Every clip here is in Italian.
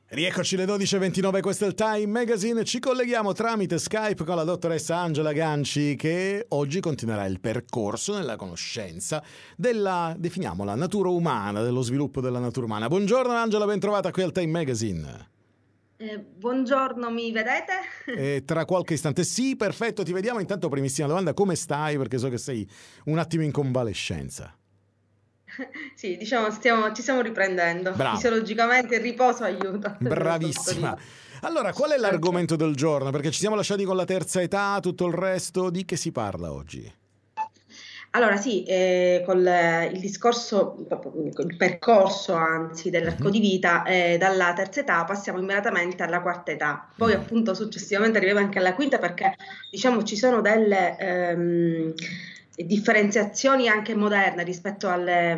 Rieccoci le 12:29, questo è il Time Magazine. Ci colleghiamo tramite Skype con la dottoressa Angela Ganci, che oggi continuerà il percorso nella conoscenza della, definiamola, natura umana, dello sviluppo della natura umana. Buongiorno Angela, ben trovata qui al Time Magazine. Buongiorno, mi vedete? Tra qualche istante, sì, perfetto, ti vediamo. Intanto, primissima domanda, come stai? Perché so che sei un attimo in convalescenza. Sì, diciamo, ci stiamo riprendendo. Brava, Fisiologicamente il riposo aiuta, bravissima. sottolineo. Allora, qual è Ok. l'argomento del giorno? Perché ci siamo lasciati con la terza età, tutto il resto, di che si parla oggi? Allora, sì, il discorso, il percorso anzi dell'arco Mhm. di vita, dalla terza età passiamo immediatamente alla quarta età, poi Mm. appunto successivamente arriviamo anche alla quinta perché diciamo ci sono delle differenziazioni anche moderne rispetto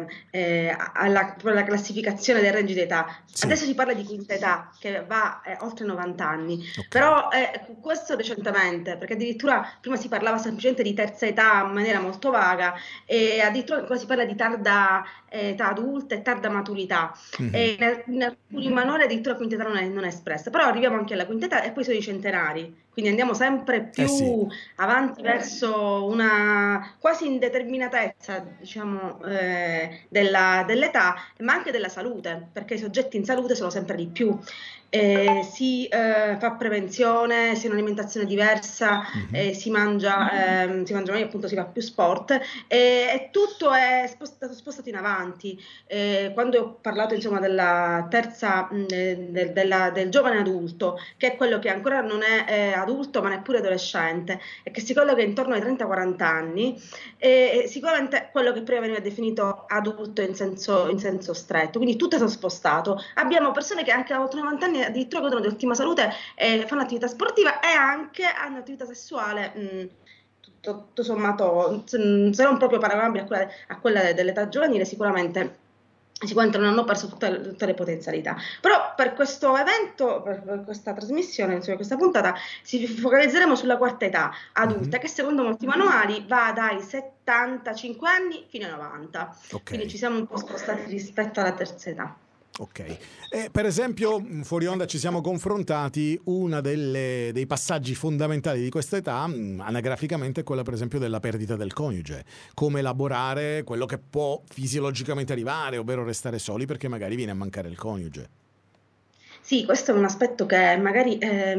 alla classificazione dei range d'età. Sì, Adesso si parla di quinta età che va oltre 90 anni. ok. Però questo recentemente, perché addirittura prima si parlava semplicemente di terza età in maniera molto vaga e addirittura qua si parla di tarda età adulta e tarda maturità. Mhm. E in alcuni manuali addirittura quinta età non è espressa, però arriviamo anche alla quinta età e poi sono i centenari, quindi andiamo sempre Eh sì, più avanti verso una quasi indeterminatezza, diciamo, dell'età, ma anche della salute, perché i soggetti in salute sono sempre di più. Si fa prevenzione, si ha un'alimentazione diversa, mhm. si mangia meglio, appunto si fa più sport e tutto è spostato in avanti. Quando ho parlato insomma della terza, del giovane adulto, che è quello che ancora non è adulto ma neppure adolescente e che si colloca intorno ai 30-40 anni, sicuramente quello che prima veniva definito adulto in senso stretto, quindi tutto è stato spostato. Abbiamo persone che anche a oltre 90 anni addirittura godono di ottima salute, fanno attività sportiva e anche hanno attività sessuale. Tutto sommato, se non proprio paragonabile a quella dell'età giovanile, sicuramente non hanno perso tutte le potenzialità. Però per questo evento, per questa trasmissione, insomma, questa puntata, ci focalizzeremo sulla quarta età Mhm. adulta, che secondo molti manuali va dai 75 anni fino ai 90. Ok, Quindi ci siamo un po' spostati rispetto alla terza età. ok. E per esempio, fuori onda ci siamo confrontati, una dei passaggi fondamentali di questa età, anagraficamente, è quella per esempio della perdita del coniuge. Come elaborare quello che può fisiologicamente arrivare, ovvero restare soli perché magari viene a mancare il coniuge. Sì, questo è un aspetto che magari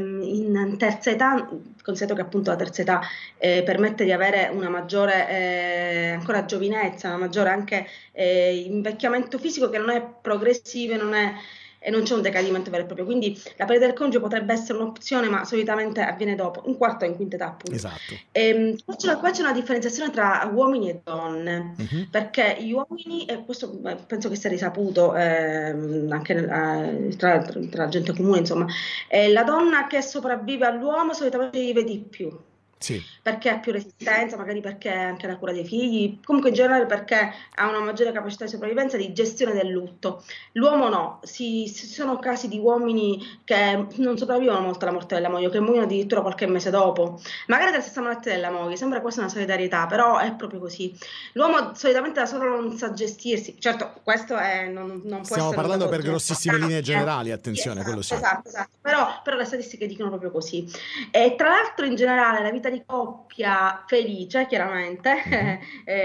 in terza età, considerato che appunto la terza età permette di avere una maggiore ancora giovinezza, una maggiore anche invecchiamento fisico che non è progressivo e non c'è un decadimento vero e proprio. Quindi la perdita del coniuge potrebbe essere un'opzione, ma solitamente avviene dopo, in quarta o in quinta età appunto. Esatto. Qua c'è una differenziazione tra uomini e donne Mhm. perché gli uomini, e questo penso che sia risaputo anche tra gente comune, insomma, la donna che sopravvive all'uomo solitamente vive di più. Sì, Perché ha più resistenza, magari perché ha anche la cura dei figli, comunque in generale perché ha una maggiore capacità di sopravvivenza e di gestione del lutto. L'uomo no, ci sono casi di uomini che non sopravvivono molto alla morte della moglie, che muoiono addirittura qualche mese dopo, magari dalla stessa malattia della moglie, sembra quasi una solidarietà, però è proprio così. L'uomo solitamente da solo non sa gestirsi, certo questo non può stiamo essere un parlando dato per grossissime linee generale. generali, Sì, attenzione, quello esatto, sì. esatto, esatto. Però le statistiche dicono proprio così. E tra l'altro in generale la vita di coppia felice, chiaramente, Mhm.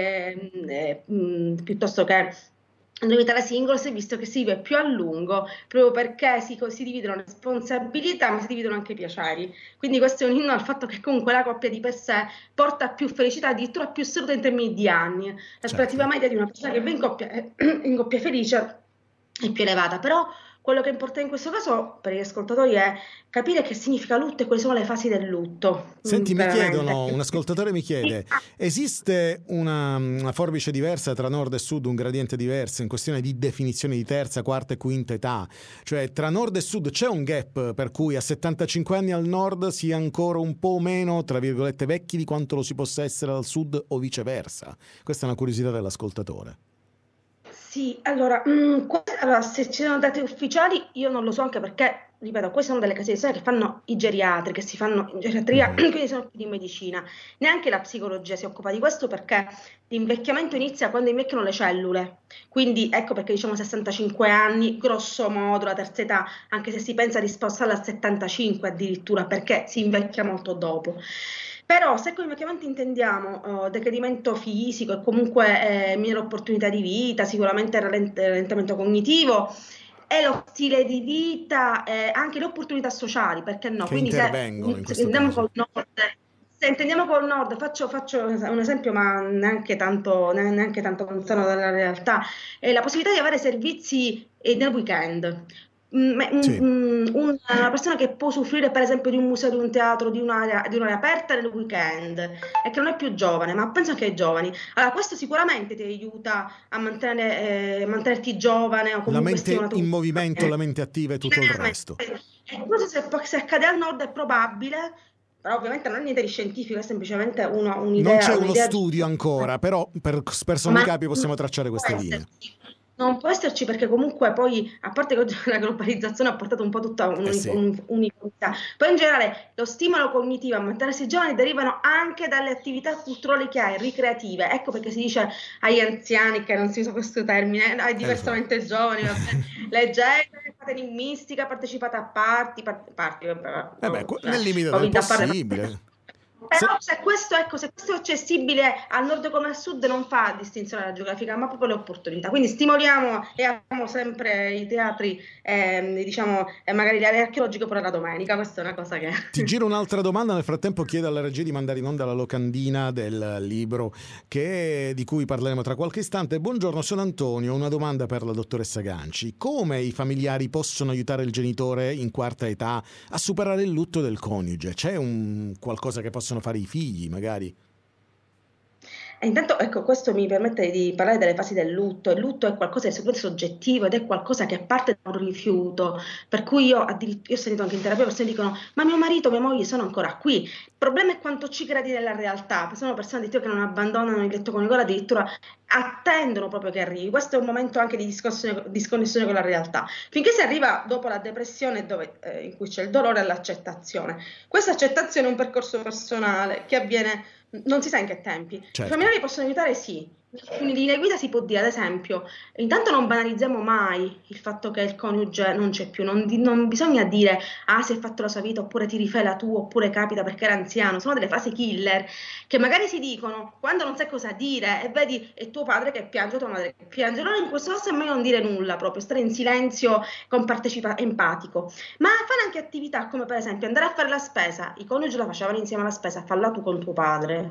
piuttosto che una vita da single, si è visto che si vive più a lungo, proprio perché si dividono le responsabilità, ma si dividono anche i piaceri. Quindi questo è un inno al fatto che comunque la coppia di per sé porta più felicità, addirittura più salute in termini di anni. L'aspettativa Certo. media di una persona che vive in coppia felice è più elevata, però quello che importa in questo caso per gli ascoltatori è capire che significa lutto e quali sono le fasi del lutto, Senti, mi veramente. chiedono, un ascoltatore mi Sì. chiede, esiste una forbice diversa tra nord e sud, un gradiente diverso in questione di definizione di terza, quarta e quinta età? Cioè, tra nord e sud c'è un gap per cui a 75 anni al nord si è ancora un po' meno, tra virgolette, vecchi di quanto lo si possa essere al sud o viceversa? Questa è una curiosità dell'ascoltatore. Sì, allora, allora, se ci sono dati ufficiali io non lo so anche perché ripeto, queste sono delle case che fanno i geriatri, che si fanno in geriatria, Mhm. quindi sono più di medicina. Neanche la psicologia si occupa di questo perché l'invecchiamento inizia quando invecchiano le cellule. Quindi ecco perché diciamo 65 anni, grosso modo, la terza età, anche se si pensa di spostarla a 75 addirittura, perché si invecchia molto dopo. Però se con invecchiamento intendiamo decadimento fisico e comunque minore opportunità di vita, sicuramente rallentamento cognitivo e lo stile di vita, anche le opportunità sociali, perché no? Che Quindi intervengono in se questo intendiamo caso. col nord, se intendiamo col nord, faccio un esempio, ma neanche tanto lontano dalla realtà, è la possibilità di avere servizi nel weekend. Sì. Una persona che può soffrire per esempio di un museo, di un teatro, di un'area aperta nel weekend e che non è più giovane, ma penso anche ai giovani. Allora, questo sicuramente ti aiuta a mantenerti giovane o La comunque mente stimolato. in movimento, la mente attiva e tutto il resto. E questo se accade al nord è probabile, però ovviamente non è niente di scientifico, è semplicemente Non c'è uno un'idea studio ancora, però per sommi ma capi non possiamo tracciare può queste linee. esserci. Non può esserci perché comunque poi, a parte che oggi la globalizzazione ha portato un po' tutta Eh sì, un'uniformità, poi in generale lo stimolo cognitivo a mantenersi giovani derivano anche dalle attività culturali che hai, ricreative. Ecco perché si dice agli anziani, che non si usa questo termine, ai lo so. diversamente giovani, vabbè, leggete, fate enigmistica, partecipate a party, vabbè, Eh beh, cioè, nel limite ho del vinto a parlare. possibile. Se- Però se questo, ecco, se questo è accessibile al nord come al sud non fa distinzione alla geografica, ma proprio le opportunità. Quindi stimoliamo e abbiamo sempre i teatri, diciamo, e magari le aree archeologiche pure la domenica. Questa è una cosa che... Ti giro un'altra domanda, nel frattempo chiedo alla regia di mandare in onda la locandina del libro di cui parleremo tra qualche istante. Buongiorno, sono Antonio, una domanda per la dottoressa Ganci. Come i familiari possono aiutare il genitore in quarta età a superare il lutto del coniuge? C'è un qualcosa che possono fare i figli, magari? E intanto, ecco, questo mi permette di parlare delle fasi del lutto. Il lutto è qualcosa di sicuramente soggettivo ed è qualcosa che parte da un rifiuto. Per cui io ho sentito anche in terapia persone che dicono: Ma mio marito, mia moglie sono ancora qui. Il problema è quanto ci credi nella realtà. Sono persone addirittura che non abbandonano il letto coniugale, addirittura attendono proprio che arrivi. Questo è un momento anche di disconnessione con la realtà. Finché si arriva dopo la depressione, in cui c'è il dolore e l'accettazione. Questa accettazione è un percorso personale che avviene non si sa in che tempi. I Certo. familiari possono aiutare? Sì. Quindi di linea guida si può dire, ad esempio, intanto non banalizziamo mai il fatto che il coniuge non c'è più, non bisogna dire ah si è fatto la sua vita oppure ti rifai la tua oppure capita perché era anziano, sono delle frasi killer che magari si dicono quando non sai cosa dire e vedi è tuo padre che piange o tua madre che piange, allora in questo caso è meglio non dire nulla proprio, stare in silenzio con empatico, ma fare anche attività come per esempio andare a fare la spesa, i coniugi la facevano insieme alla spesa, falla tu con tuo padre,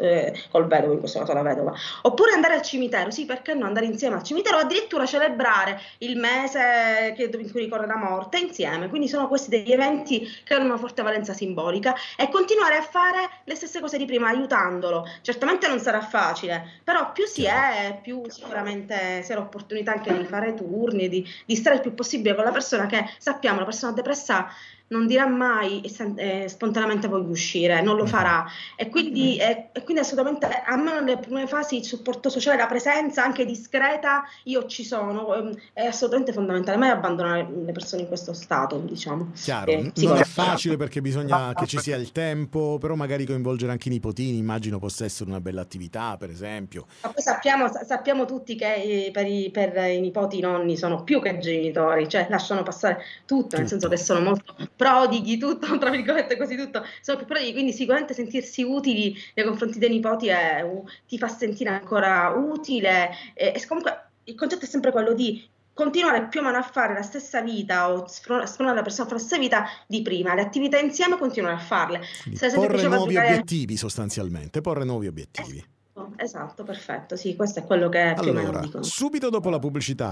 col vedovo in questo caso la vedova, oppure andare al cimitero, sì perché no andare insieme al cimitero o addirittura celebrare il mese in cui ricorre la morte insieme, quindi sono questi degli eventi che hanno una forte valenza simbolica e continuare a fare le stesse cose di prima aiutandolo, certamente non sarà facile, però più si Chiaro. è, più sicuramente si ha l'opportunità anche di fare turni, di stare il più possibile con la persona che sappiamo, la persona depressa non dirà mai spontaneamente voglio uscire, non lo Mhm. farà. E quindi assolutamente a me nelle prime fasi il supporto sociale, la presenza anche discreta, io ci sono, è assolutamente fondamentale, mai abbandonare le persone in questo stato, diciamo, Chiaro, non è psicologico. facile perché bisogna che ci sia il tempo, però magari coinvolgere anche i nipotini, immagino possa essere una bella attività, per esempio. Ma poi sappiamo tutti che per i nipoti i nonni sono più che genitori, cioè lasciano passare tutto, nel senso che Tutto. sono molto prodighi, tutto, tra virgolette, quasi tutto, sono più prodighi, quindi sicuramente sentirsi utili nei confronti dei nipoti ti fa sentire ancora utile e comunque il concetto è sempre quello di continuare più o meno a fare la stessa vita o spronare la persona a fare la stessa vita di prima, le attività insieme continuare a farle. Quindi Se ad esempio porre piaceva nuovi giocare... obiettivi sostanzialmente, porre nuovi obiettivi. Esatto, perfetto, sì, questo è quello che più o meno Allora, dicono. subito dopo la pubblicità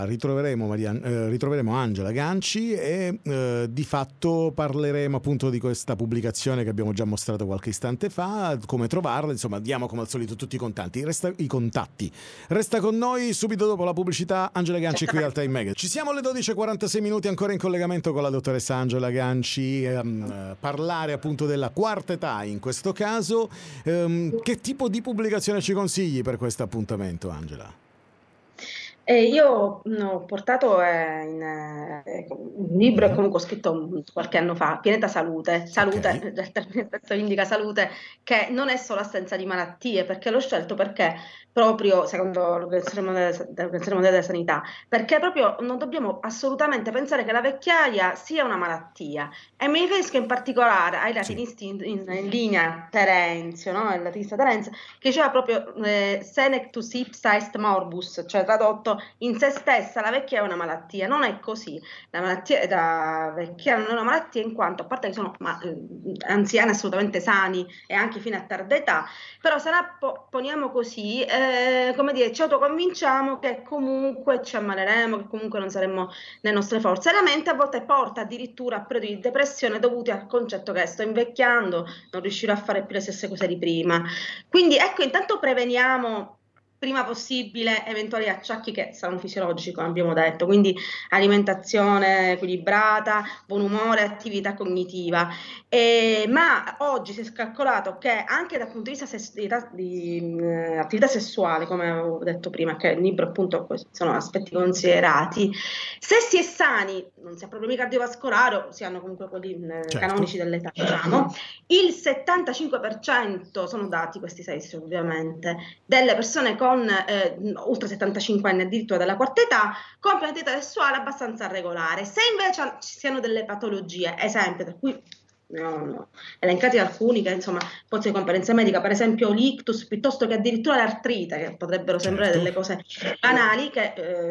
ritroveremo Angela Ganci e di fatto parleremo appunto di questa pubblicazione che abbiamo già mostrato qualche istante fa, come trovarla, insomma diamo come al solito tutti i contatti. Resta con noi subito dopo la pubblicità Angela Ganci qui al Certamente. Time Mag. Ci siamo alle 12:46 minuti ancora in collegamento con la dottoressa Angela Ganci, parlare appunto della quarta età in questo caso. Che tipo di pubblicazione ci consigli per questo appuntamento, Angela? Io ho portato un libro, e Mhm. comunque ho scritto qualche anno fa, Pianeta Salute. Ok, Salute, il termine stesso indica salute, che non è solo assenza di malattie, perché l'ho scelto perché proprio, secondo l'Organizzazione Mondiale della Sanità, perché proprio non dobbiamo assolutamente pensare che la vecchiaia sia una malattia. E mi riferisco in particolare ai sì. latinisti in linea Terenzio, no? Il latinista Terenzio, che diceva proprio senectus ipsa est morbus, cioè tradotto in se stessa la vecchia è una malattia. Non è così. La vecchia non è una malattia in quanto, a parte che sono anziani assolutamente sani e anche fino a tarda età, però se la poniamo così, come dire, ci autoconvinciamo che comunque ci ammaleremo, che comunque non saremo nelle nostre forze. E la mente a volte porta addirittura a periodi di depressione dovuti al concetto che sto invecchiando, non riuscirò a fare più le stesse cose di prima. Quindi ecco, intanto preveniamo prima possibile eventuali acciacchi che saranno fisiologici, come abbiamo detto, quindi alimentazione equilibrata, buon umore, attività cognitiva. Ma oggi si è calcolato che anche dal punto di vista di attività sessuale, come avevo detto prima, che nel libro appunto sono aspetti considerati, se si è sani, non si ha problemi cardiovascolari o si hanno comunque quelli Certo. canonici dell'età, diciamo, il 75% sono dati questi stessi ovviamente, delle persone con oltre 75 anni, addirittura della quarta età, con un'attività sessuale abbastanza regolare. Se invece ci siano delle patologie, esempio, tra cui no, elencati alcuni che insomma possono di competenza medica, per esempio l'ictus, piuttosto che addirittura l'artrite, che potrebbero sembrare Certo. delle cose banali, che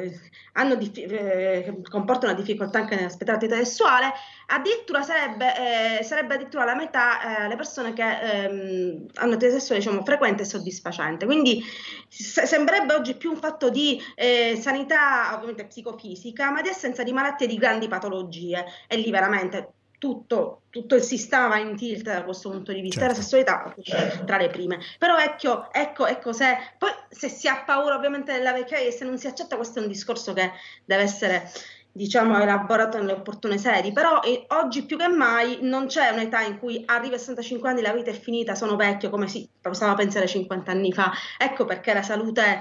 comportano una difficoltà anche nell'aspettare l'attività sessuale, addirittura sarebbe addirittura la metà le persone che hanno attività sessuale diciamo, frequente e soddisfacente. Quindi sembrerebbe oggi più un fatto di sanità ovviamente psicofisica, ma di assenza di malattie di grandi patologie. E lì veramente tutto il sistema va in tilt da questo punto di vista. E la Certo. sessualità tra le prime. Però ecco, se si ha paura ovviamente della vecchiaia e se non si accetta, questo è un discorso che deve essere diciamo elaborato nelle opportune sedi, però oggi più che mai non c'è un'età in cui arrivi a 65 anni, la vita è finita, sono vecchio, come si stava pensare 50 anni fa. Ecco perché la salute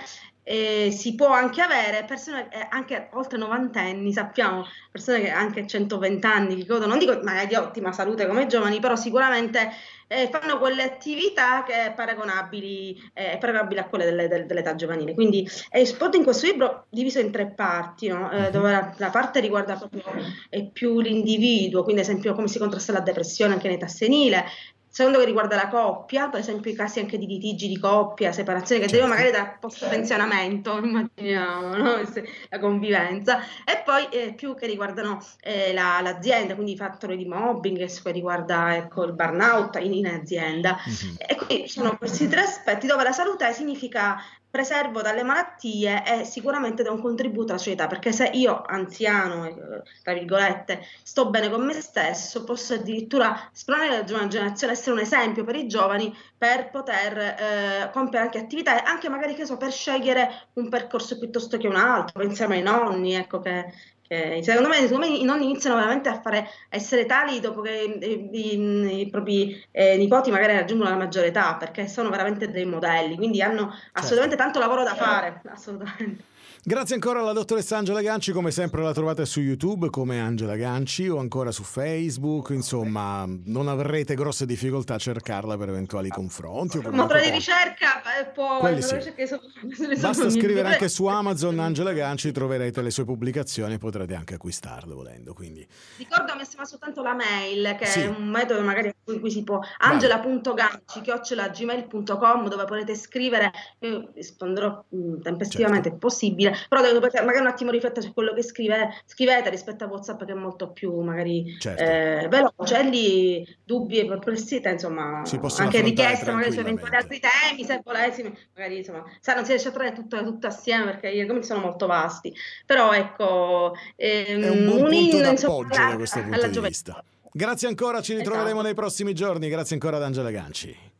si può anche avere, persone anche oltre 90 anni, sappiamo, persone che anche a 120 anni, che godono, non dico magari di ottima salute come giovani, però sicuramente fanno quelle attività che paragonabili a quelle dell'età giovanile. Quindi è esposto in questo libro diviso in tre parti, no? Mhm. Dove la parte riguarda proprio più l'individuo, quindi ad esempio come si contrasta la depressione anche in età senile. Secondo che riguarda la coppia, per esempio i casi anche di litigi di coppia, separazione, che derivano Certo. magari da post-pensionamento, immaginiamo, no? La convivenza. E poi più che riguardano l'azienda, quindi i fattori di mobbing, che riguarda ecco, il burnout in azienda. Mhm. E quindi ci sono questi tre aspetti dove la salute significa preservo dalle malattie e sicuramente da un contributo alla società, perché se io, anziano, tra virgolette, sto bene con me stesso, posso addirittura spronare la giovane generazione a essere un esempio per i giovani per poter compiere anche attività, e anche magari che so, per scegliere un percorso piuttosto che un altro. Pensiamo ai nonni, ecco che secondo me i nonni iniziano veramente a essere tali dopo che i propri nipoti magari raggiungono la maggiore età, perché sono veramente dei modelli, quindi hanno Certo. assolutamente tanto lavoro da fare, assolutamente. Grazie ancora alla dottoressa Angela Ganci, come sempre la trovate su YouTube come Angela Ganci o ancora su Facebook, insomma non avrete grosse difficoltà a cercarla per eventuali confronti o Il motore comunque di poi ricerca il quelli motore sì. di ricerca Basta mi scrivere dovrei anche su Amazon Angela Ganci, troverete le sue pubblicazioni e potrete anche acquistarle volendo, quindi ricordo mi sembra soltanto la mail, che è sì, un metodo magari in cui si può, vai, angela.ganci@gmail.com, dove potete scrivere, io risponderò tempestivamente certo, il possibile, però dovete magari un attimo riflettere su quello che scrivete rispetto a WhatsApp che è molto più magari certo, veloce, e lì dubbi e perplessità, si insomma, possono anche affrontare richieste magari su eventuali tranquillamente. altri temi, se volessi, magari insomma, sa, non si riesce a trovare tutto assieme perché gli argomenti sono molto vasti, però ecco È un buon un punto inno insomma, d'appoggio da questo punto alla di gioventù. vista. Grazie ancora, ci ritroveremo Esatto. nei prossimi giorni, grazie ancora ad Angela Ganci.